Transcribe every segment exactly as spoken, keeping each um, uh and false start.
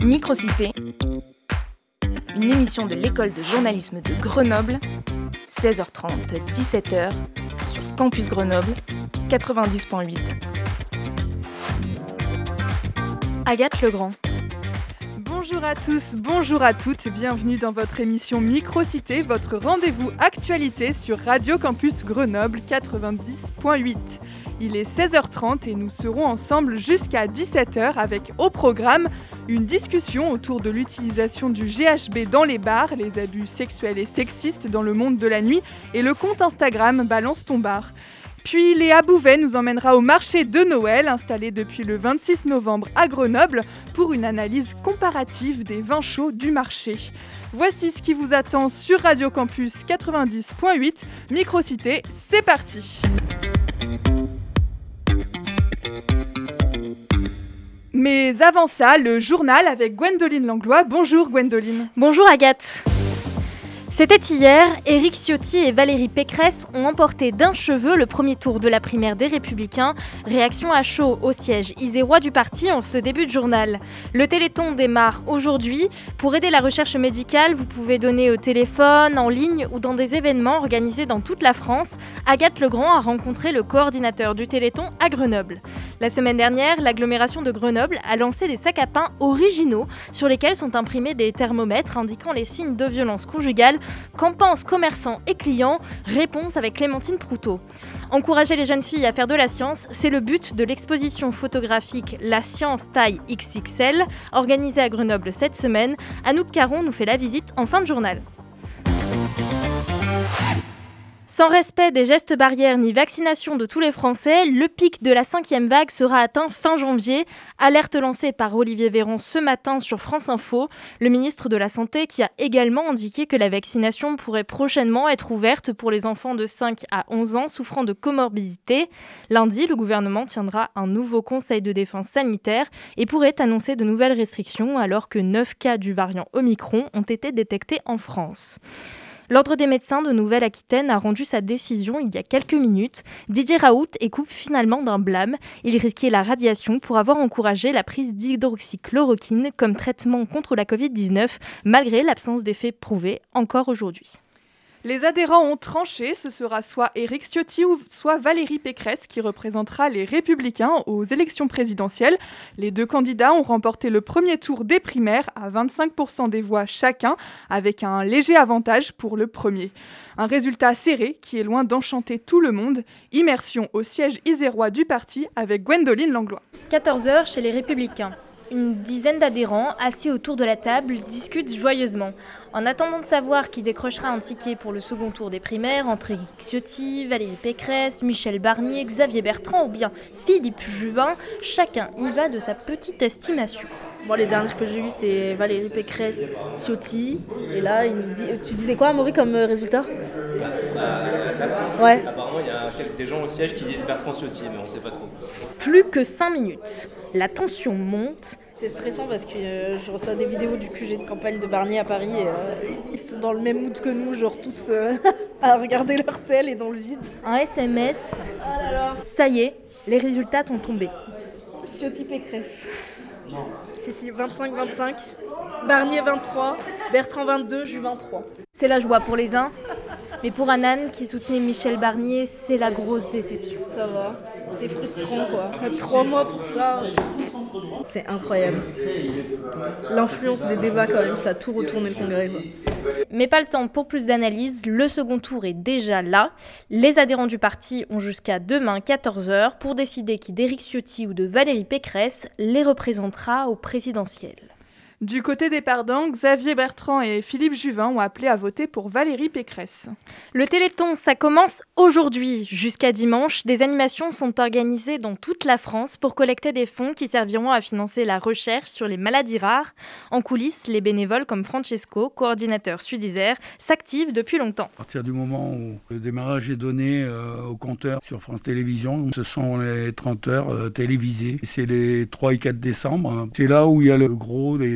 Microcité, une émission de l'école de journalisme de Grenoble, seize heures trente, dix-sept heures, sur Campus Grenoble, quatre-vingt-dix point huit. Agathe Legrand. Bonjour à tous, bonjour à toutes, bienvenue dans votre émission Microcité, votre rendez-vous actualité sur Radio Campus Grenoble quatre-vingt-dix point huit. Il est seize heures trente et nous serons ensemble jusqu'à dix-sept heures avec au programme une discussion autour de l'utilisation du G H B dans les bars, les abus sexuels et sexistes dans le monde de la nuit et le compte Instagram Balance ton bar. Puis Léa Bouvet nous emmènera au marché de Noël, installé depuis le vingt-six novembre à Grenoble, pour une analyse comparative des vins chauds du marché. Voici ce qui vous attend sur Radio Campus quatre-vingt-dix point huit. Microcité, c'est parti! Mais avant ça, le journal avec Gwendoline Langlois. Bonjour Gwendoline. Bonjour Agathe. C'était hier, Éric Ciotti et Valérie Pécresse ont emporté d'un cheveu le premier tour de la primaire des Républicains. Réaction à chaud au siège isérois du parti en ce début de journal. Le Téléthon démarre aujourd'hui. Pour aider la recherche médicale, vous pouvez donner au téléphone, en ligne ou dans des événements organisés dans toute la France. Agathe Legrand a rencontré le coordinateur du Téléthon à Grenoble. La semaine dernière, l'agglomération de Grenoble a lancé des sacs à pain originaux sur lesquels sont imprimés des thermomètres indiquant les signes de violence conjugale. Qu'en pensent commerçants et clients? Réponse avec Clémentine Proutot. Encourager les jeunes filles à faire de la science, c'est le but de l'exposition photographique La Science taille X X L, organisée à Grenoble cette semaine. Anouk Caron nous fait la visite en fin de journal. Sans respect des gestes barrières ni vaccination de tous les Français, le pic de la cinquième vague sera atteint fin janvier. Alerte lancée par Olivier Véran ce matin sur France Info. Le ministre de la Santé qui a également indiqué que la vaccination pourrait prochainement être ouverte pour les enfants de cinq à onze ans souffrant de comorbidité. Lundi, le gouvernement tiendra un nouveau conseil de défense sanitaire et pourrait annoncer de nouvelles restrictions alors que neuf cas du variant Omicron ont été détectés en France. L'Ordre des médecins de Nouvelle-Aquitaine a rendu sa décision il y a quelques minutes. Didier Raoult écope finalement d'un blâme. Il risquait la radiation pour avoir encouragé la prise d'hydroxychloroquine comme traitement contre la covid dix-neuf, malgré l'absence d'effets prouvés encore aujourd'hui. Les adhérents ont tranché, ce sera soit Éric Ciotti ou soit Valérie Pécresse qui représentera les Républicains aux élections présidentielles. Les deux candidats ont remporté le premier tour des primaires à vingt-cinq pour cent des voix chacun, avec un léger avantage pour le premier. Un résultat serré qui est loin d'enchanter tout le monde. Immersion au siège isérois du parti avec Gwendoline Langlois. quatorze heures chez les Républicains. Une dizaine d'adhérents, assis autour de la table, discutent joyeusement. En attendant de savoir qui décrochera un ticket pour le second tour des primaires, entre Éric Ciotti, Valérie Pécresse, Michel Barnier, Xavier Bertrand ou bien Philippe Juvin, chacun y va de sa petite estimation. Moi, les dernières que j'ai eues, c'est Valérie Pécresse, Ciotti. Et là, il nous dit... tu disais quoi, Amaury, comme résultat ? Ouais. Apparemment, il y a des gens au siège qui disent Bertrand Ciotti, mais on ne sait pas trop. Plus que cinq minutes. La tension monte. C'est stressant parce que euh, je reçois des vidéos du Q G de campagne de Barnier à Paris. Et, euh, ils sont dans le même mood que nous, genre tous euh, à regarder leur tel et dans le vide. Un S M S. Oh là là. Ça y est, les résultats sont tombés. Ciotti Pécresse. Non. Si, si, vingt-cinq vingt-cinq. Barnier vingt-trois. Bertrand vingt-deux, Juvin vingt-trois. C'est la joie pour les uns. Mais pour Anan, qui soutenait Michel Barnier, c'est la grosse déception. Ça va. C'est frustrant, quoi. Trois mois pour ça. C'est incroyable. L'influence des débats, quand même, ça a tout retourné le congrès, quoi. Mais pas le temps pour plus d'analyse, le second tour est déjà là. Les adhérents du parti ont jusqu'à demain quatorze heures pour décider qui d'Éric Ciotti ou de Valérie Pécresse les représentera au présidentiel. Du côté des perdants, Xavier Bertrand et Philippe Juvin ont appelé à voter pour Valérie Pécresse. Le Téléthon, ça commence aujourd'hui. Jusqu'à dimanche, des animations sont organisées dans toute la France pour collecter des fonds qui serviront à financer la recherche sur les maladies rares. En coulisses, les bénévoles comme Francesco, coordinateur Sudisère, s'activent depuis longtemps. À partir du moment où le démarrage est donné euh, au compteur sur France Télévisions, ce sont les trente heures euh, télévisées. C'est les trois et quatre décembre. C'est là où il y a le gros des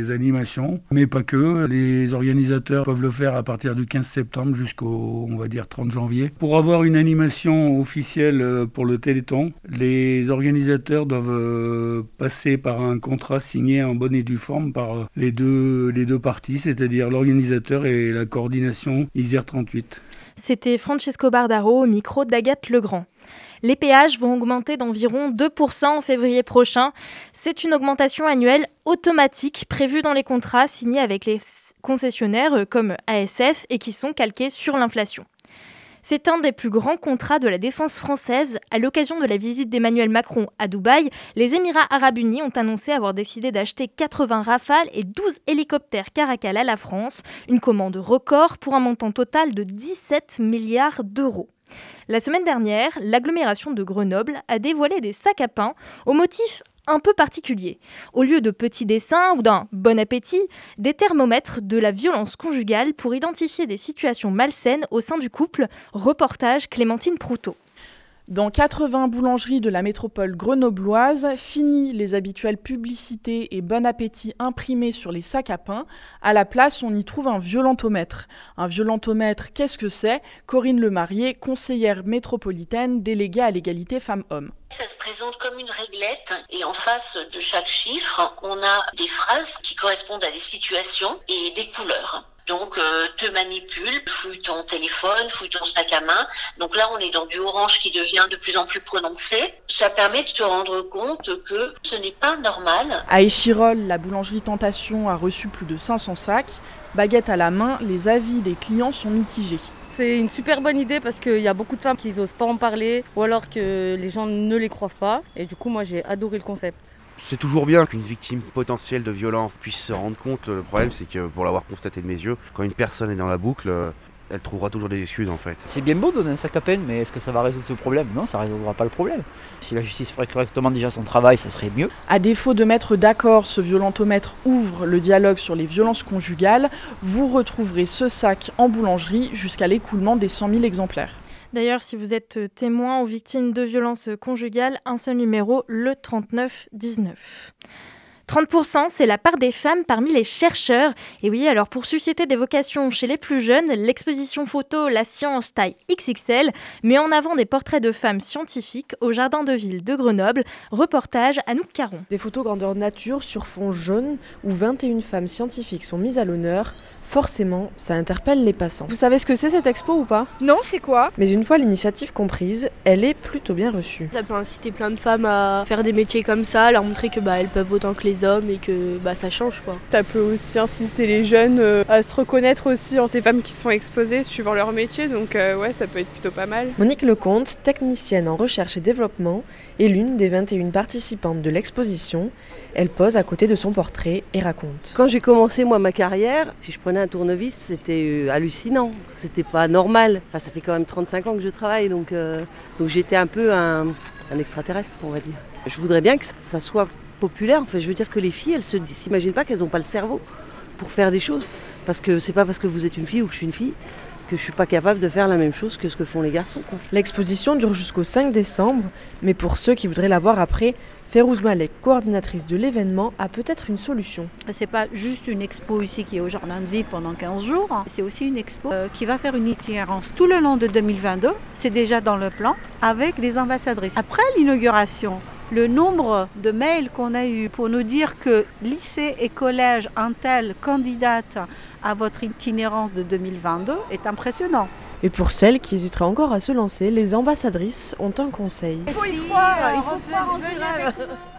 des animations, mais pas que. Les organisateurs peuvent le faire à partir du quinze septembre jusqu'au, on va dire, trente janvier. Pour avoir une animation officielle pour le Téléthon, les organisateurs doivent passer par un contrat signé en bonne et due forme par les deux, les deux parties, c'est-à-dire l'organisateur et la coordination Isère trente-huit. C'était Francesco Bardaro au micro d'Agathe Legrand. Les péages vont augmenter d'environ deux pour cent en février prochain. C'est une augmentation annuelle automatique prévue dans les contrats signés avec les concessionnaires comme A S F et qui sont calqués sur l'inflation. C'est un des plus grands contrats de la défense française. À l'occasion de la visite d'Emmanuel Macron à Dubaï, les Émirats arabes unis ont annoncé avoir décidé d'acheter quatre-vingts Rafales et douze hélicoptères Caracal à la France, une commande record pour un montant total de dix-sept milliards d'euros. La semaine dernière, l'agglomération de Grenoble a dévoilé des sacs à pain au motif un peu particulier. Au lieu de petits dessins ou d'un bon appétit, des thermomètres de la violence conjugale pour identifier des situations malsaines au sein du couple. Reportage Clémentine Proutot. Dans quatre-vingts boulangeries de la métropole grenobloise, fini les habituelles publicités et bon appétit imprimés sur les sacs à pain. À la place, on y trouve un violentomètre. Un violentomètre, qu'est-ce que c'est ? Corinne Lemarié, conseillère métropolitaine déléguée à l'égalité femmes-hommes. Ça se présente comme une réglette et en face de chaque chiffre, on a des phrases qui correspondent à des situations et des couleurs. Donc, euh, te manipule, fouille ton téléphone, fouille ton sac à main. Donc là, on est dans du orange qui devient de plus en plus prononcé. Ça permet de se rendre compte que ce n'est pas normal. À Échirol, la boulangerie Tentation a reçu plus de cinq cents sacs. Baguette à la main, les avis des clients sont mitigés. C'est une super bonne idée parce qu'il y a beaucoup de femmes qui n'osent pas en parler ou alors que les gens ne les croient pas. Et du coup, moi, j'ai adoré le concept. C'est toujours bien qu'une victime potentielle de violence puisse se rendre compte. Le problème, c'est que pour l'avoir constaté de mes yeux, quand une personne est dans la boucle, elle trouvera toujours des excuses en fait. C'est bien beau de donner un sac à pain, mais est-ce que ça va résoudre ce problème ? Non, ça ne résoudra pas le problème. Si la justice ferait correctement déjà son travail, ça serait mieux. À défaut de mettre d'accord, ce violentomètre ouvre le dialogue sur les violences conjugales. Vous retrouverez ce sac en boulangerie jusqu'à l'écoulement des cent mille exemplaires. D'ailleurs, si vous êtes témoin ou victime de violences conjugales, un seul numéro, le trente-neuf dix-neuf. trente pour cent, c'est la part des femmes parmi les chercheurs. Et oui, alors pour susciter des vocations chez les plus jeunes, l'exposition photo La Science taille X X L met en avant des portraits de femmes scientifiques au Jardin de Ville de Grenoble. Reportage Anouk Caron. Des photos grandeur nature sur fond jaune où vingt et une femmes scientifiques sont mises à l'honneur. Forcément, ça interpelle les passants. Vous savez ce que c'est cette expo ou pas ? Non, c'est quoi ? Mais une fois l'initiative comprise, elle est plutôt bien reçue. Ça peut inciter plein de femmes à faire des métiers comme ça, leur montrer que bah, elles peuvent autant que les hommes et que bah, ça change quoi. Ça peut aussi inciter les jeunes euh, à se reconnaître aussi en ces femmes qui sont exposées suivant leur métier, donc euh, ouais, ça peut être plutôt pas mal. Monique Lecomte, technicienne en recherche et développement, est l'une des vingt et une participantes de l'exposition. Elle pose à côté de son portrait et raconte. Quand j'ai commencé moi ma carrière, si je prenais un tournevis, c'était euh, hallucinant, c'était pas normal. Enfin, ça fait quand même trente-cinq ans que je travaille, donc, euh, donc j'étais un peu un, un extraterrestre, on va dire. Je voudrais bien que ça soit populaire, enfin, je veux dire que les filles, elles se s'imaginent pas qu'elles n'ont pas le cerveau pour faire des choses, parce que c'est pas parce que vous êtes une fille ou que je suis une fille que je suis pas capable de faire la même chose que ce que font les garçons, quoi. L'exposition dure jusqu'au cinq décembre, mais pour ceux qui voudraient la voir après, Férouz Malek, coordinatrice de l'événement, a peut-être une solution. C'est pas juste une expo ici qui est au Jardin de Ville pendant quinze jours, c'est aussi une expo euh, qui va faire une itinérance tout le long de deux mille vingt-deux, c'est déjà dans le plan, avec des ambassadrices. Après l'inauguration, le nombre de mails qu'on a eu pour nous dire que lycée et collège un tel candidate à votre itinérance de deux mille vingt-deux est impressionnant. Et pour celles qui hésiteraient encore à se lancer, les ambassadrices ont un conseil. Il faut y croire, il faut croire en ses rêves.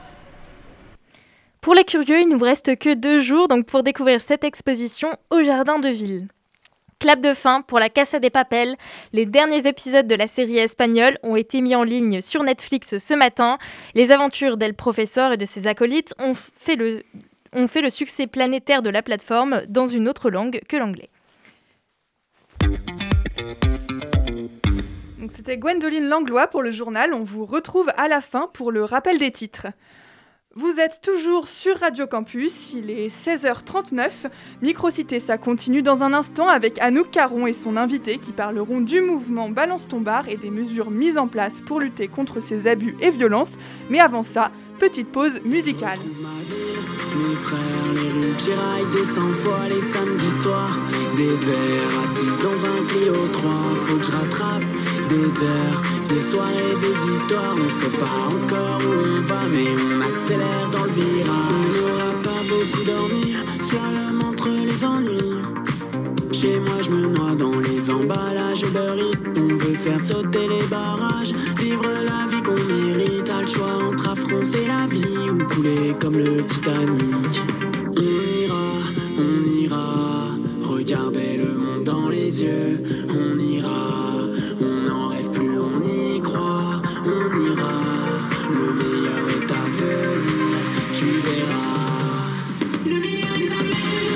Pour les curieux, il ne vous reste que deux jours donc pour découvrir cette exposition au Jardin de Ville. Clap de fin pour la Casa de Papel. Les derniers épisodes de la série espagnole ont été mis en ligne sur Netflix ce matin. Les aventures d'El Professor et de ses acolytes ont fait le, ont fait le succès planétaire de la plateforme dans une autre langue que l'anglais. Donc c'était Gwendoline Langlois pour le journal. On vous retrouve à la fin pour le rappel des titres. Vous êtes toujours sur Radio Campus, il est seize heures trente-neuf. Microcité, ça continue dans un instant avec Anouk Caron et son invité qui parleront du mouvement Balance ton bar et des mesures mises en place pour lutter contre ces abus et violences. Mais avant ça, petite pause musicale. Mes frères, les rues que j'éraille des cent fois les samedis soirs. Des heures assises dans un Clio trois, faut que je rattrape des heures, des soirées, des histoires. On sait pas encore où on va, mais on accélère dans le virage. On n'aura pas beaucoup dormi, slalom entre les ennuis. Chez moi je me noie dans les emballages beurrés. On veut faire sauter les barrages, vivre la vie qu'on mérite. A le choix entre affronter la vie ou couler comme le Titanic. On ira, on ira, regarder le monde dans les yeux. On ira, on n'en rêve plus, on y croit. On ira, le meilleur est à venir, tu verras. Le meilleur est à venir.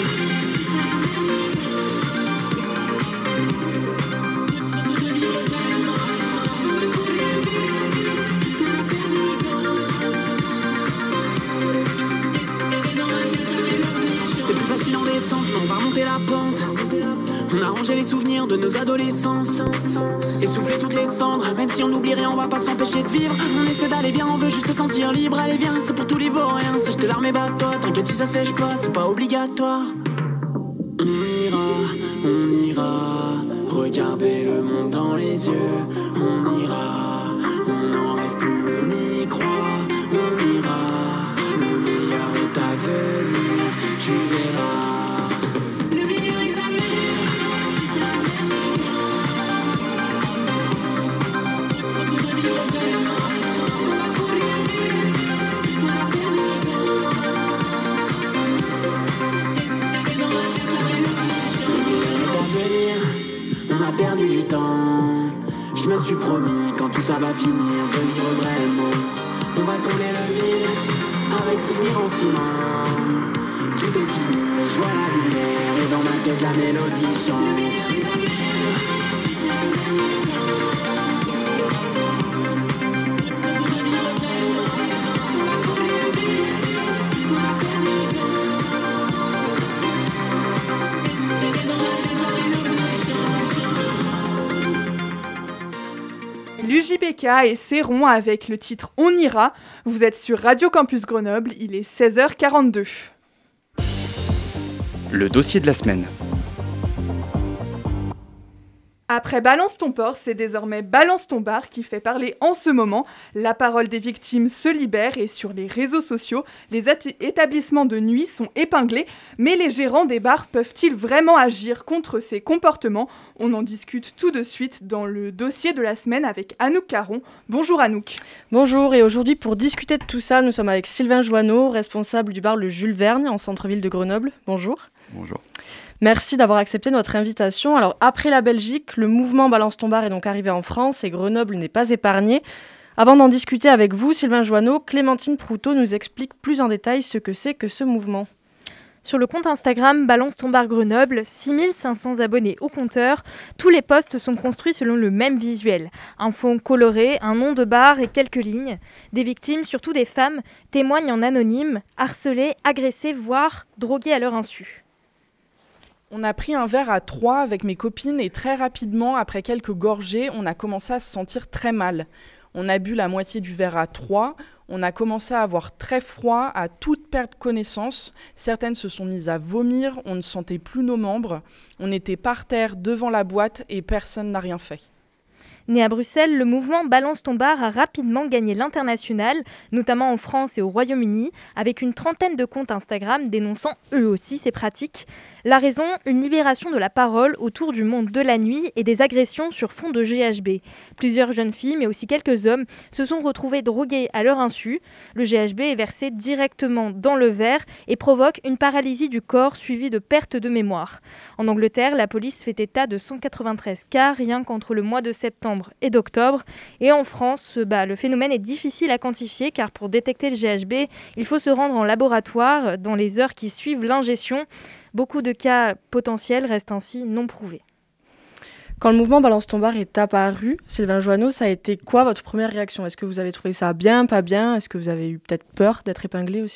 En descente, on va remonter la pente. On a rangé les souvenirs de nos adolescences, essouffler toutes les cendres. Même si on oublierait, on va pas s'empêcher de vivre. On essaie d'aller bien, on veut juste se sentir libre. Allez viens, c'est pour tous les vauriens. Sèche tes larmes et bat-toi, t'inquiète si ça sèche pas, c'est pas obligatoire. On ira, on ira, regarder le monde dans les yeux. On ira, on n'en rêve plus, on y croit. On ira, le meilleur est à venir, tu verras. On a perdu du temps. Je me suis promis quand tout ça va finir de vivre vraiment. On va coller le vide avec souvenirs en ciment. Tout est fini, je vois la lumière et dans ma tête la mélodie chante. l'U J B K et Céron avec le titre On ira. Vous êtes sur Radio Campus Grenoble, il est seize heures quarante-deux. Le dossier de la semaine. Après Balance ton port, c'est désormais Balance ton bar qui fait parler en ce moment. La parole des victimes se libère et sur les réseaux sociaux, les at- établissements de nuit sont épinglés. Mais les gérants des bars peuvent-ils vraiment agir contre ces comportements ? On en discute tout de suite dans le dossier de la semaine avec Anouk Caron. Bonjour Anouk. Bonjour, et aujourd'hui pour discuter de tout ça, nous sommes avec Sylvain Joanneau, responsable du bar Le Jules Vergne en centre-ville de Grenoble. Bonjour. Bonjour. Merci d'avoir accepté notre invitation. Alors, après la Belgique, le mouvement Balance ton bar est donc arrivé en France et Grenoble n'est pas épargné. Avant d'en discuter avec vous, Sylvain Joanneau, Clémentine Proutot nous explique plus en détail ce que c'est que ce mouvement. Sur le compte Instagram Balance ton bar Grenoble, six mille cinq cents abonnés au compteur. Tous les posts sont construits selon le même visuel. Un fond coloré, un nom de bar et quelques lignes. Des victimes, surtout des femmes, témoignent en anonyme, harcelées, agressées, voire droguées à leur insu. On a pris un verre à trois avec mes copines et très rapidement, après quelques gorgées, on a commencé à se sentir très mal. On a bu la moitié du verre à trois, on a commencé à avoir très froid, à toute perdre connaissance. Certaines se sont mises à vomir, on ne sentait plus nos membres. On était par terre devant la boîte et personne n'a rien fait. Né à Bruxelles, le mouvement Balance ton bar a rapidement gagné l'international, notamment en France et au Royaume-Uni, avec une trentaine de comptes Instagram dénonçant eux aussi ces pratiques. La raison, une libération de la parole autour du monde de la nuit et des agressions sur fond de G H B. Plusieurs jeunes filles, mais aussi quelques hommes, se sont retrouvés drogués à leur insu. Le G H B est versé directement dans le verre et provoque une paralysie du corps suivie de perte de mémoire. En Angleterre, la police fait état de cent quatre-vingt-treize cas rien qu'entre le mois de septembre et d'octobre. Et en France, bah, le phénomène est difficile à quantifier car pour détecter le G H B, il faut se rendre en laboratoire dans les heures qui suivent l'ingestion. Beaucoup de cas potentiels restent ainsi non prouvés. Quand le mouvement Balance ton bar est apparu, Sylvain Joanneau, ça a été quoi votre première réaction ? Est-ce que vous avez trouvé ça bien, pas bien ? Est-ce que vous avez eu peut-être peur d'être épinglé aussi ?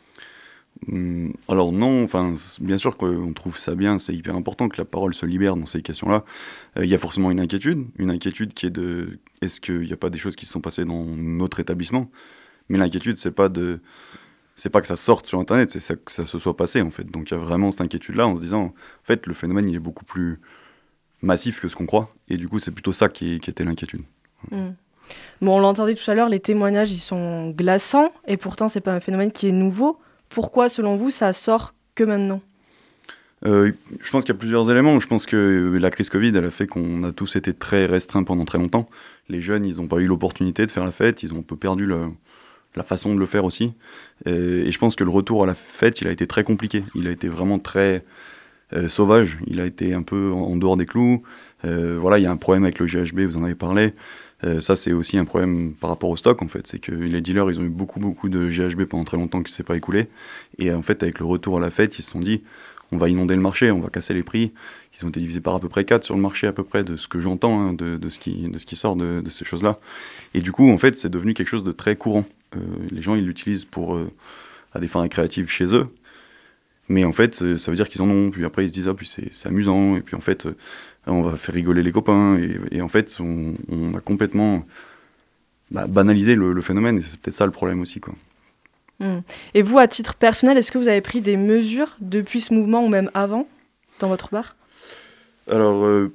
Hum, alors non, enfin, bien sûr qu'on trouve ça bien, c'est hyper important que la parole se libère dans ces questions-là. Il euh, y a forcément une inquiétude, une inquiétude qui est de est-ce qu'il n'y a pas des choses qui se sont passées dans notre établissement ? Mais l'inquiétude, c'est pas de, c'est pas que ça sorte sur Internet, c'est ça, que ça se soit passé en fait. Donc il y a vraiment cette inquiétude-là en se disant, en fait, le phénomène il est beaucoup plus massif que ce qu'on croit, et du coup, c'est plutôt ça qui, qui était l'inquiétude. Mmh. Bon, on l'entendait tout à l'heure, les témoignages ils sont glaçants, et pourtant c'est pas un phénomène qui est nouveau. Pourquoi, selon vous, ça sort que maintenant ? Euh, je pense qu'il y a plusieurs éléments. Je pense que la crise Covid, elle a fait qu'on a tous été très restreints pendant très longtemps. Les jeunes, ils n'ont pas eu l'opportunité de faire la fête, ils ont un peu perdu le, la façon de le faire aussi. Et, et je pense que le retour à la fête, il a été très compliqué. Il a été vraiment très euh, sauvage. Il a été un peu en, en dehors des clous. Euh, voilà, il y a un problème avec le G H B, vous en avez parlé. Euh, ça, c'est aussi un problème par rapport au stock, en fait. C'est que les dealers, ils ont eu beaucoup, beaucoup de G H B pendant très longtemps qui ne s'est pas écoulé. Et en fait, avec le retour à la fête, ils se sont dit, on va inonder le marché, on va casser les prix. Ils ont été divisés par à peu près quatre sur le marché, à peu près, de ce que j'entends, hein, de, de, ce qui, de ce qui sort de, de ces choses-là. Et du coup, en fait, c'est devenu quelque chose de très courant. Euh, les gens, ils l'utilisent pour, euh, à des fins récréatives chez eux. Mais en fait, ça veut dire qu'ils en ont. Puis après, ils se disent, ah, puis c'est, c'est amusant. Et puis en fait, on va faire rigoler les copains. Et, et en fait, on, on a complètement bah, banalisé le, le phénomène. Et c'est peut-être ça le problème aussi, quoi. Mmh. Et vous, à titre personnel, est-ce que vous avez pris des mesures depuis ce mouvement ou même avant dans votre bar ? Alors, euh,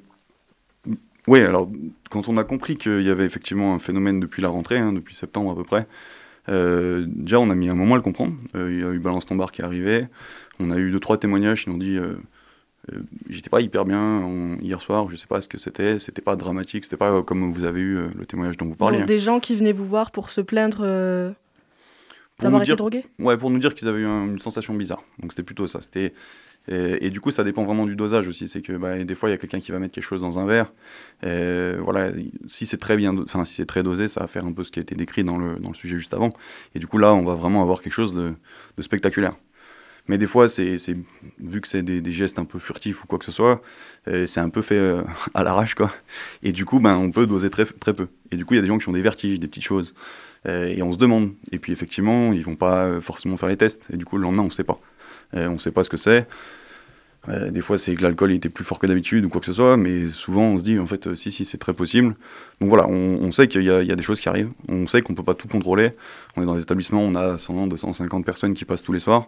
oui, alors quand on a compris qu'il y avait effectivement un phénomène depuis la rentrée, hein, depuis septembre à peu près, euh, déjà on a mis un moment à le comprendre. Euh, il y a eu Balance ton bar qui est arrivé, on a eu deux trois témoignages qui nous ont dit euh, euh, j'étais pas hyper bien on, hier soir, je sais pas ce que c'était, c'était pas dramatique, c'était pas comme vous avez eu euh, le témoignage dont vous parliez. Bon, des gens qui venaient vous voir pour se plaindre euh... Pour d'avoir nous été dire, drogué ? Ouais, pour nous dire qu'ils avaient eu un, une sensation bizarre. Donc c'était plutôt ça. C'était, et, et du coup, ça dépend vraiment du dosage aussi. C'est que bah, des fois, il y a quelqu'un qui va mettre quelque chose dans un verre. Et, voilà, si c'est très bien, enfin si c'est très dosé, ça va faire un peu ce qui a été décrit dans le dans le sujet juste avant. Et du coup, là, on va vraiment avoir quelque chose de, de spectaculaire. Mais des fois, c'est, c'est vu que c'est des, des gestes un peu furtifs ou quoi que ce soit, euh, c'est un peu fait euh, à l'arrache, quoi. Et du coup, ben, on peut doser très très peu. Et du coup, il y a des gens qui ont des vertiges, des petites choses. Euh, et on se demande. Et puis effectivement, ils vont pas forcément faire les tests. Et du coup, le lendemain, on sait pas. Euh, on sait pas ce que c'est. Euh, des fois, c'est que l'alcool il était plus fort que d'habitude ou quoi que ce soit. Mais souvent, on se dit, en fait, euh, si, si, c'est très possible. Donc voilà, on, on sait qu'il y a, il y a des choses qui arrivent. On sait qu'on peut pas tout contrôler. On est dans des établissements, on a cent, deux cent cinquante personnes qui passent tous les soirs.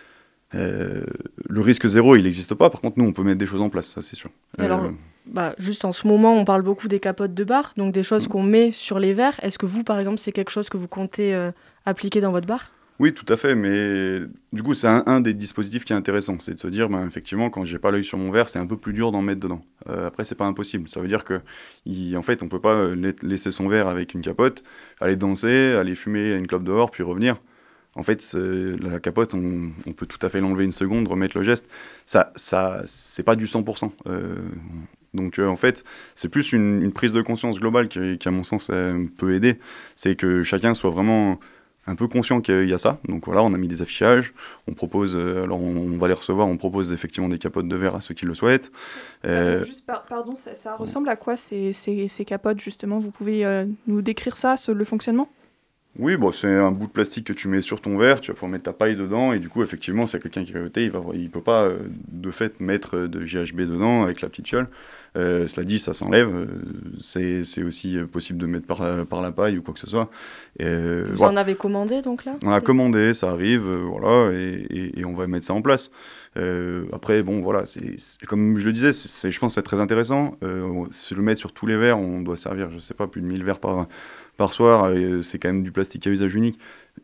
Euh, le risque zéro, il n'existe pas. Par contre, nous, on peut mettre des choses en place, ça, c'est sûr. Alors, euh... bah, juste en ce moment, on parle beaucoup des capotes de bar, donc des choses mmh. qu'on met sur les verres. Est-ce que vous, par exemple, c'est quelque chose que vous comptez euh, appliquer dans votre bar ? Oui, tout à fait, mais du coup, c'est un, un des dispositifs qui est intéressant. C'est de se dire, ben, effectivement, quand j'ai pas l'œil sur mon verre, c'est un peu plus dur d'en mettre dedans. Euh, après, c'est pas impossible. Ça veut dire que, il, en fait, on peut pas laisser son verre avec une capote, aller danser, aller fumer une clope dehors, puis revenir. En fait, la capote, on, on peut tout à fait l'enlever une seconde, remettre le geste. Ça, ça, c'est pas du cent pour cent. Euh, donc, euh, en fait, c'est plus une, une prise de conscience globale qui, qui à mon sens, euh, peut aider. C'est que chacun soit vraiment un peu conscient qu'il y a ça. Donc voilà, on a mis des affichages. On propose, euh, alors on, on va les recevoir, on propose effectivement des capotes de verre à ceux qui le souhaitent. Euh, Juste, par, pardon, ça, ça ressemble à quoi ces, ces, ces capotes, justement ? Vous pouvez euh, nous décrire ça, ce, le fonctionnement ? Oui, bon, c'est un bout de plastique que tu mets sur ton verre, tu vas pouvoir mettre ta paille dedans, et du coup, effectivement, s'il y a quelqu'un qui est à côté, il ne il peut pas, euh, de fait, mettre de G H B dedans avec la petite fiole. Euh, cela dit, ça s'enlève. Euh, c'est, c'est aussi possible de mettre par, par la paille ou quoi que ce soit. Et, euh, Vous voilà. en avez commandé, donc, là ? On a commandé, ça arrive, euh, voilà, et, et, et on va mettre ça en place. Euh, après, bon, voilà, c'est, c'est, comme je le disais, c'est, c'est, je pense que c'est très intéressant. Euh, se le mettre sur tous les verres, on doit servir, je ne sais pas, plus de mille verres par... par soir, euh, c'est quand même du plastique à usage unique.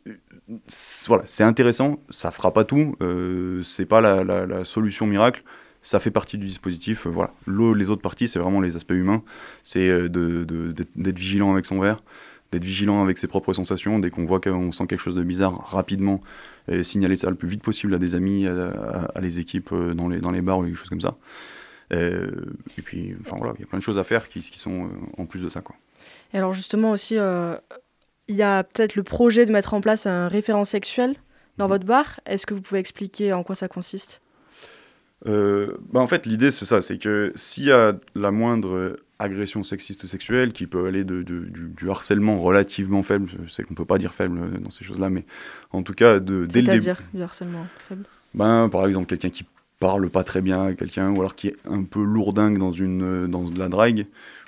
C'est, voilà, c'est intéressant, ça fera pas tout, euh, c'est pas la, la, la solution miracle, ça fait partie du dispositif. Euh, voilà. Le, les autres parties, c'est vraiment les aspects humains, c'est euh, de, de, d'être, d'être vigilant avec son verre, d'être vigilant avec ses propres sensations, dès qu'on voit qu'on sent quelque chose de bizarre, rapidement euh, signaler ça le plus vite possible à des amis, à, à, à les équipes euh, dans, les, dans les bars ou des choses comme ça. Euh, et puis, enfin voilà, il y a plein de choses à faire qui, qui sont euh, en plus de ça, quoi. Et alors justement aussi, euh, il y a peut-être le projet de mettre en place un référent sexuel dans mmh. votre bar. Est-ce que vous pouvez expliquer en quoi ça consiste ? euh, bah En fait, l'idée, c'est ça. C'est que s'il y a la moindre agression sexiste ou sexuelle, qui peut aller de, de, du, du harcèlement relativement faible, je sais qu'on ne peut pas dire faible dans ces choses-là, mais en tout cas, de, dès C'est-à-dire le début... du harcèlement faible ? Ben, par exemple, quelqu'un qui parle pas très bien à quelqu'un, ou alors qui est un peu lourdingue dans, une, dans de la drague,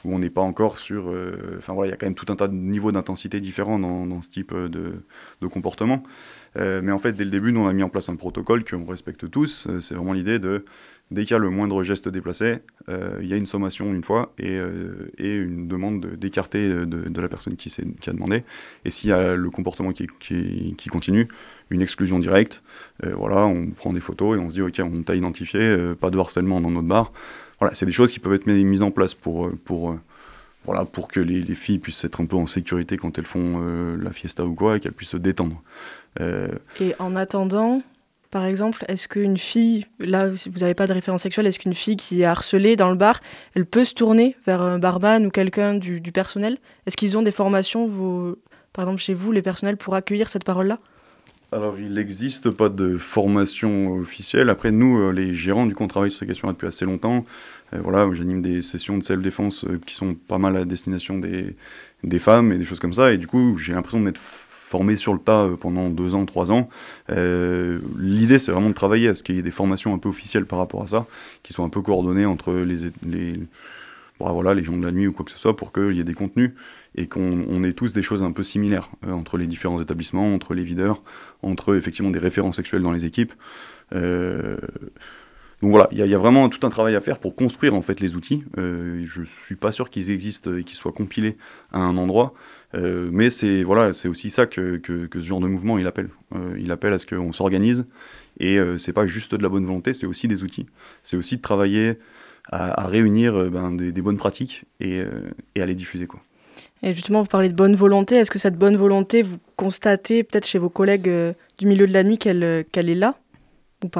où on n'est pas encore sur... Enfin euh, voilà, il y a quand même tout un tas de niveaux d'intensité différents dans, dans ce type de, de comportement. Euh, mais en fait, dès le début, nous, on a mis en place un protocole qu'on respecte tous. Euh, c'est vraiment l'idée de, dès qu'il y a le moindre geste déplacé, euh, il y a une sommation une fois et, euh, et une demande de, d'écarter de, de la personne qui, qui a demandé. Et s'il y a le comportement qui, qui, qui continue, une exclusion directe. Euh, voilà, on prend des photos et on se dit, OK, on t'a identifié, euh, pas de harcèlement dans notre bar. Voilà, c'est des choses qui peuvent être mises en place pour... pour Voilà, pour que les, les filles puissent être un peu en sécurité quand elles font euh, la fiesta ou quoi, et qu'elles puissent se détendre. Euh... Et en attendant, par exemple, est-ce qu'une fille, là, si vous n'avez pas de référence sexuelle, est-ce qu'une fille qui est harcelée dans le bar, elle peut se tourner vers un barman ou quelqu'un du, du personnel ? Est-ce qu'ils ont des formations, vos, par exemple chez vous, les personnels, pour accueillir cette parole-là ? Alors, il n'existe pas de formation officielle. Après, nous, les gérants, du coup, on travaille sur ces questions-là depuis assez longtemps. Euh, voilà, j'anime des sessions de self-défense euh, qui sont pas mal à destination des, des femmes et des choses comme ça. Et du coup, j'ai l'impression de m'être formé sur le tas euh, pendant deux ans, trois ans. Euh, l'idée, c'est vraiment de travailler à ce qu'il y ait des formations un peu officielles par rapport à ça, qui soient un peu coordonnées entre les... les Bon, voilà, les gens de la nuit ou quoi que ce soit, pour qu'il y ait des contenus et qu'on on ait tous des choses un peu similaires euh, entre les différents établissements, entre les videurs, entre effectivement des référents sexuels dans les équipes. Euh, donc voilà, il y, y a vraiment tout un travail à faire pour construire en fait les outils. Euh, je suis pas sûr qu'ils existent et qu'ils soient compilés à un endroit, euh, mais c'est voilà, c'est aussi ça que, que, que ce genre de mouvement il appelle. Euh, il appelle à ce qu'on s'organise et euh, c'est pas juste de la bonne volonté, c'est aussi des outils. C'est aussi de travailler à, à réunir euh, ben, des, des bonnes pratiques et, euh, et à les diffuser, quoi. Et justement, vous parlez de bonne volonté. Est-ce que cette bonne volonté, vous constatez peut-être chez vos collègues euh, du milieu de la nuit qu'elle, euh, qu'elle est là ou pas ?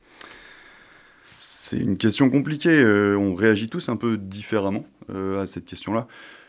C'est une question compliquée. Euh, on réagit tous un peu différemment euh, à cette question-là.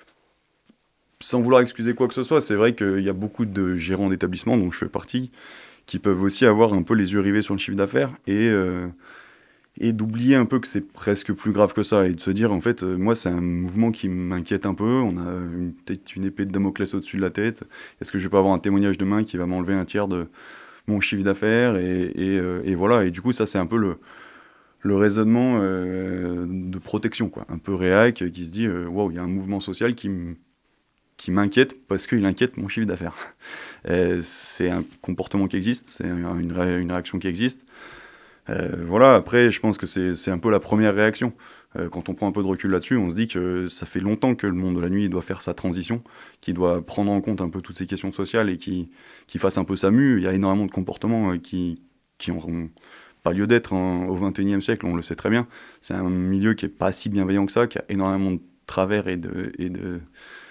Sans vouloir excuser quoi que ce soit, c'est vrai qu'il y a beaucoup de gérants d'établissements, dont je fais partie, qui peuvent aussi avoir un peu les yeux rivés sur le chiffre d'affaires et... Euh, et d'oublier un peu que c'est presque plus grave que ça, et de se dire, en fait, euh, moi, c'est un mouvement qui m'inquiète un peu, on a une, peut-être une épée de Damoclès au-dessus de la tête, est-ce que je vais pas avoir un témoignage demain qui va m'enlever un tiers de mon chiffre d'affaires, et, et, euh, et voilà, et du coup, ça, c'est un peu le, le raisonnement euh, de protection, quoi, un peu réac, qui se dit, waouh, wow, il y a un mouvement social qui m- qui m'inquiète parce qu'il inquiète mon chiffre d'affaires. Euh, c'est un comportement qui existe, c'est une, ré- une réaction qui existe. Euh, voilà, après, je pense que c'est, c'est un peu la première réaction. Euh, quand on prend un peu de recul là-dessus, on se dit que ça fait longtemps que le monde de la nuit doit faire sa transition, qu'il doit prendre en compte un peu toutes ces questions sociales et qu'il, qu'il fasse un peu sa mue. Il y a énormément de comportements euh, qui qui n'ont pas lieu d'être hein, au vingt et unième siècle, on le sait très bien. C'est un milieu qui n'est pas si bienveillant que ça, qui a énormément de travers et de, et de,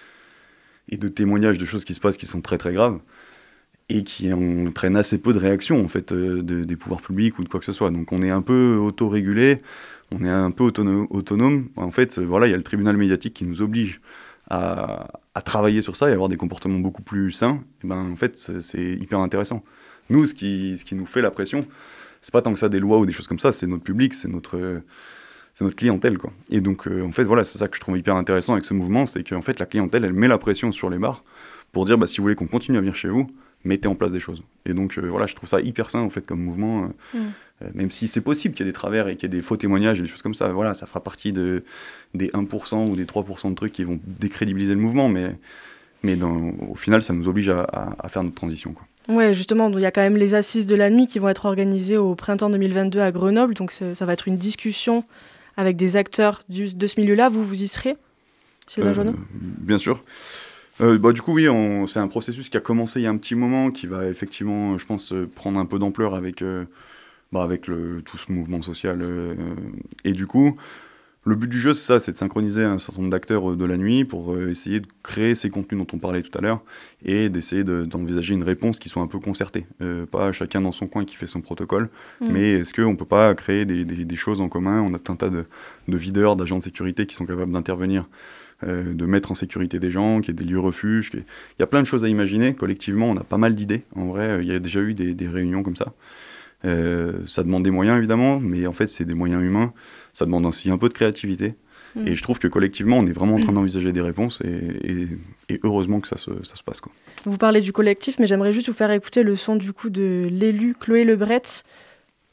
et de témoignages de choses qui se passent qui sont très très graves. Et qui entraîne assez peu de réactions en fait, euh, de, des pouvoirs publics ou de quoi que ce soit. Donc on est un peu autorégulé, on est un peu autonome. autonome. En fait, voilà, il y a le tribunal médiatique qui nous oblige à, à travailler sur ça et avoir des comportements beaucoup plus sains. Et ben, en fait, c'est, c'est hyper intéressant. Nous, ce qui, ce qui nous fait la pression, c'est pas tant que ça des lois ou des choses comme ça, c'est notre public, c'est notre, c'est notre clientèle, quoi. Et donc, euh, en fait, voilà, c'est ça que je trouve hyper intéressant avec ce mouvement, c'est qu'en fait, la clientèle, elle met la pression sur les bars pour dire, bah, si vous voulez qu'on continue à venir chez vous, mettez en place des choses. Et donc, euh, voilà, je trouve ça hyper sain, en fait, comme mouvement, euh, mm. euh, même si c'est possible qu'il y ait des travers et qu'il y ait des faux témoignages et des choses comme ça, voilà, ça fera partie de, des un pour cent ou des trois pour cent de trucs qui vont décrédibiliser le mouvement, mais, mais dans, au final, ça nous oblige à, à, à faire notre transition, quoi. Ouais, justement, il y a quand même les assises de la nuit qui vont être organisées au printemps deux mille vingt-deux à Grenoble, donc ça va être une discussion avec des acteurs du, de ce milieu-là. Vous, vous y serez, Sylvain Joanneau ? Bien sûr. Euh, bah, du coup, oui, on, c'est un processus qui a commencé il y a un petit moment, qui va effectivement, je pense, prendre un peu d'ampleur avec, euh, bah, avec le, tout ce mouvement social. Euh, et du coup, le but du jeu, c'est ça, c'est de synchroniser un certain nombre d'acteurs de la nuit pour euh, essayer de créer ces contenus dont on parlait tout à l'heure et d'essayer de, d'envisager une réponse qui soit un peu concertée. Euh, pas chacun dans son coin qui fait son protocole, mmh. mais est-ce qu'on ne peut pas créer des, des, des choses en commun ? On a tout un tas de, de videurs, d'agents de sécurité qui sont capables d'intervenir. Euh, de mettre en sécurité des gens, qu'il y ait des lieux refuges. Il y a plein de choses à imaginer. Collectivement, on a pas mal d'idées. En vrai, il y a déjà eu des, des réunions comme ça. Euh, ça demande des moyens, évidemment, mais en fait, c'est des moyens humains. Ça demande aussi un peu de créativité. Mmh. Et je trouve que collectivement, on est vraiment en train d'envisager des réponses et, et, et heureusement que ça se, ça se passe, quoi. Vous parlez du collectif, mais j'aimerais juste vous faire écouter le son du coup de l'élu Chloé Lebret.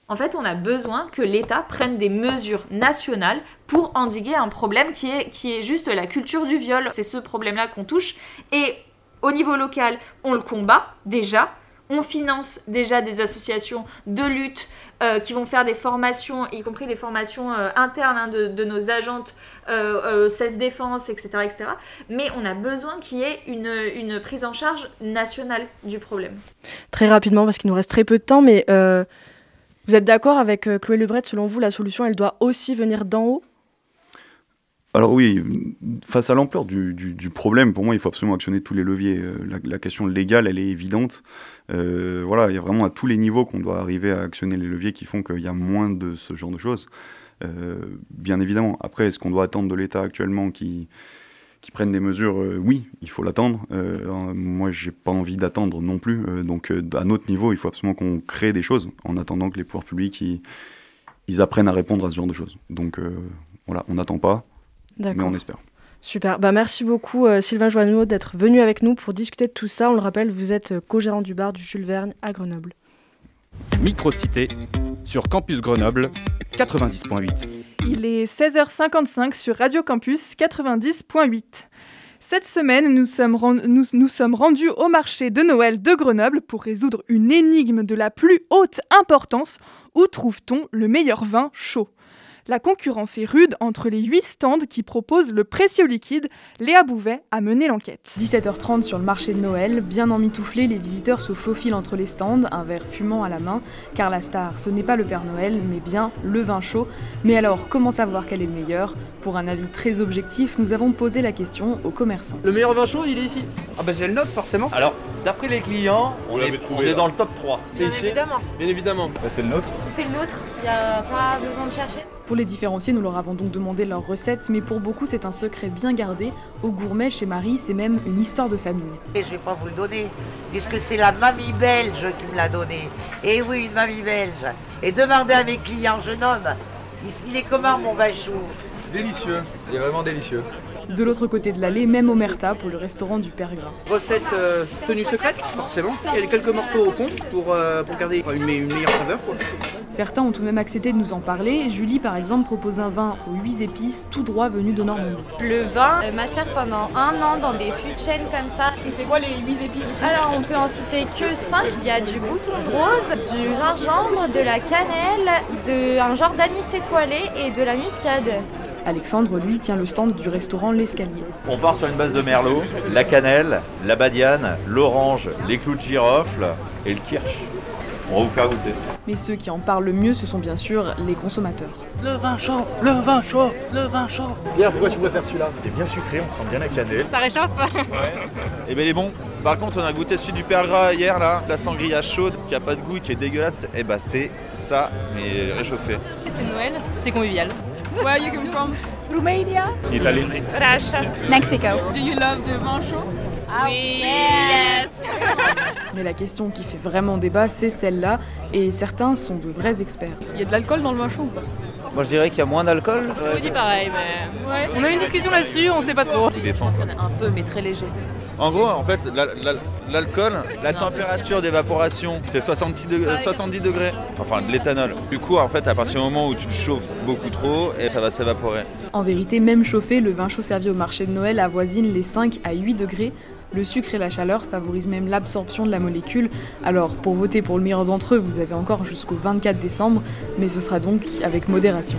En fait, on a besoin que l'État prenne des mesures nationales pour endiguer un problème qui est, qui est juste la culture du viol. C'est ce problème-là qu'on touche. Et au niveau local, on le combat déjà. On finance déjà des associations de lutte euh, qui vont faire des formations, y compris des formations euh, internes hein, de, de nos agentes euh, euh, self-défense, et cetera, et cetera. Mais on a besoin qu'il y ait une, une prise en charge nationale du problème. Très rapidement, parce qu'il nous reste très peu de temps, mais euh, vous êtes d'accord avec euh, Chloé Lebret, selon vous, la solution, elle doit aussi venir d'en haut ? Alors oui, face à l'ampleur du, du, du problème, pour moi, il faut absolument actionner tous les leviers. La, la question légale, elle est évidente. Euh, voilà, il y a vraiment à tous les niveaux qu'on doit arriver à actionner les leviers qui font qu'il y a moins de ce genre de choses. Euh, bien évidemment. Après, est-ce qu'on doit attendre de l'État actuellement qui, qui prenne des mesures ? euh, Oui, il faut l'attendre. Euh, moi, j'ai pas envie d'attendre non plus. Euh, donc, euh, à notre niveau, il faut absolument qu'on crée des choses en attendant que les pouvoirs publics ils, ils apprennent à répondre à ce genre de choses. Donc, euh, voilà, on n'attend pas. D'accord. Mais on espère. Super. Bah, merci beaucoup euh, Sylvain Joanneau d'être venu avec nous pour discuter de tout ça. On le rappelle, vous êtes euh, co-gérant du bar du Jules Verne à Grenoble. Microcité sur Campus Grenoble quatre-vingt-dix point huit. Il est seize heures cinquante-cinq sur Radio Campus quatre-vingt-dix point huit. Cette semaine, nous sommes, rend- nous, nous sommes rendus au marché de Noël de Grenoble pour résoudre une énigme de la plus haute importance. Où trouve-t-on le meilleur vin chaud ? La concurrence est rude entre les huit stands qui proposent le précieux liquide. Léa Bouvet a mené l'enquête. dix-sept heures trente sur le marché de Noël, bien emmitouflés, les visiteurs se faufilent entre les stands, un verre fumant à la main, car la star, ce n'est pas le Père Noël, mais bien le vin chaud. Mais alors, comment savoir quel est le meilleur ? Pour un avis très objectif, nous avons posé la question aux commerçants. Le meilleur vin chaud, il est ici. Ah bah c'est le nôtre, forcément. Alors, d'après les clients, on, est, trouvé, on est dans le top trois. C'est ici ? Évidemment. Bien évidemment. Bah, c'est le nôtre. C'est le nôtre, il n'y a pas besoin de chercher. Pour les différencier, nous leur avons donc demandé leurs recettes, mais pour beaucoup, c'est un secret bien gardé. Aux gourmets, chez Marie, c'est même une histoire de famille. Et je vais pas vous le donner, puisque c'est la mamie belge qui me l'a donné. Et oui, une mamie belge. Et demandez à mes clients, jeune homme, il est comment mon vin chaud ? Délicieux, il est vraiment délicieux. De l'autre côté de l'allée, même Omerta pour le restaurant du Père Gras. Recette euh, tenue secrète, forcément. Il y a quelques morceaux au fond pour, euh, pour garder une, une meilleure saveur, quoi. Certains ont tout de même accepté de nous en parler. Julie, par exemple, propose un vin aux huit épices, tout droit venu de Normandie. Le vin euh, macère pendant un an dans des fûts de chêne comme ça. Et c'est quoi les huit épices ? Alors, on peut en citer que cinq. Il y a du bouton de rose, du gingembre, de la cannelle, de, un genre d'anis étoilé et de la muscade. Alexandre, lui, tient le stand du restaurant L'Escalier. On part sur une base de merlot, la cannelle, la badiane, l'orange, les clous de girofle et le kirsch. On va vous faire goûter. Mais ceux qui en parlent le mieux, ce sont bien sûr les consommateurs. Le vin chaud, le vin chaud, le vin chaud. Bien, pourquoi tu préfères celui-là ? Il est bien sucré, on sent bien la cannelle. Ça réchauffe. Ouais. Et ben il est bon. Par contre, on a goûté celui du Père Gras hier, là, la sangria chaude, qui a pas de goût, qui est dégueulasse. Et bah c'est ça, mais réchauffé. C'est Noël, c'est convivial. Where are you coming from? Romania. Italie. Russia. Mexico. Do you love the vin chaud? Ah oui, yes. Mais la question qui fait vraiment débat, c'est celle-là, et certains sont de vrais experts. Il y a de l'alcool dans le vin chaud ou pas ? Moi je dirais qu'il y a moins d'alcool. Je vous dis pareil, mais... Ouais. On a eu une discussion là-dessus, on sait pas trop. Je pense qu'on est un peu, mais très léger. En gros, en fait, la, la, l'alcool, la température d'évaporation, c'est soixante-dix degrés, soixante-dix degrés, enfin de l'éthanol. Du coup, en fait, à partir du moment où tu le chauffes beaucoup trop, et ça va s'évaporer. En vérité, même chauffé, le vin chaud servi au marché de Noël avoisine les cinq à huit degrés. Le sucre et la chaleur favorisent même l'absorption de la molécule. Alors, pour voter pour le meilleur d'entre eux, vous avez encore jusqu'au vingt-quatre décembre, mais ce sera donc avec modération.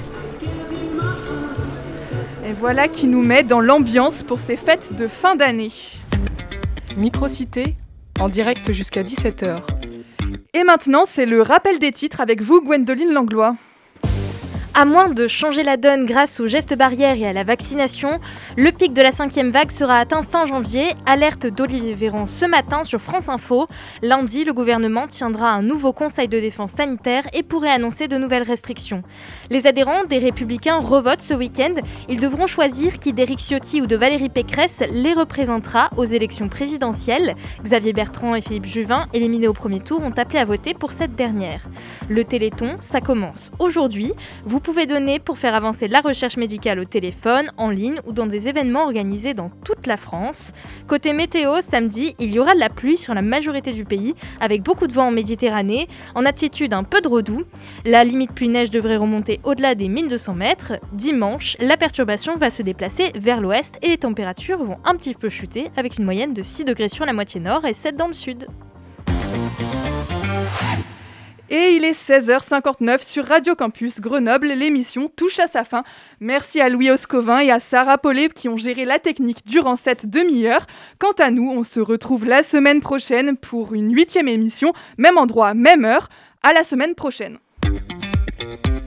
Et voilà qui nous met dans l'ambiance pour ces fêtes de fin d'année. Microcité, en direct jusqu'à dix-sept heures. Et maintenant, c'est le rappel des titres avec vous, Gwendoline Langlois. À moins de changer la donne grâce aux gestes barrières et à la vaccination, le pic de la cinquième vague sera atteint fin janvier. Alerte d'Olivier Véran ce matin sur France Info. Lundi, le gouvernement tiendra un nouveau conseil de défense sanitaire et pourrait annoncer de nouvelles restrictions. Les adhérents des Républicains revotent ce week-end. Ils devront choisir qui d'Éric Ciotti ou de Valérie Pécresse les représentera aux élections présidentielles. Xavier Bertrand et Philippe Juvin, éliminés au premier tour, ont appelé à voter pour cette dernière. Le Téléthon, ça commence aujourd'hui. Vous pouvez donner pour faire avancer la recherche médicale au téléphone, en ligne ou dans des événements organisés dans toute la France. Côté météo, samedi, il y aura de la pluie sur la majorité du pays, avec beaucoup de vent en Méditerranée, en altitude un peu de redoux. La limite pluie-neige devrait remonter au-delà des mille deux cents mètres. Dimanche, la perturbation va se déplacer vers l'ouest et les températures vont un petit peu chuter, avec une moyenne de six degrés sur la moitié nord et sept dans le sud. Et il est seize heures cinquante-neuf sur Radio Campus Grenoble, l'émission touche à sa fin. Merci à Louis Oscovin et à Sarah Paulet qui ont géré la technique durant cette demi-heure. Quant à nous, on se retrouve la semaine prochaine pour une huitième émission, même endroit, même heure. À la semaine prochaine.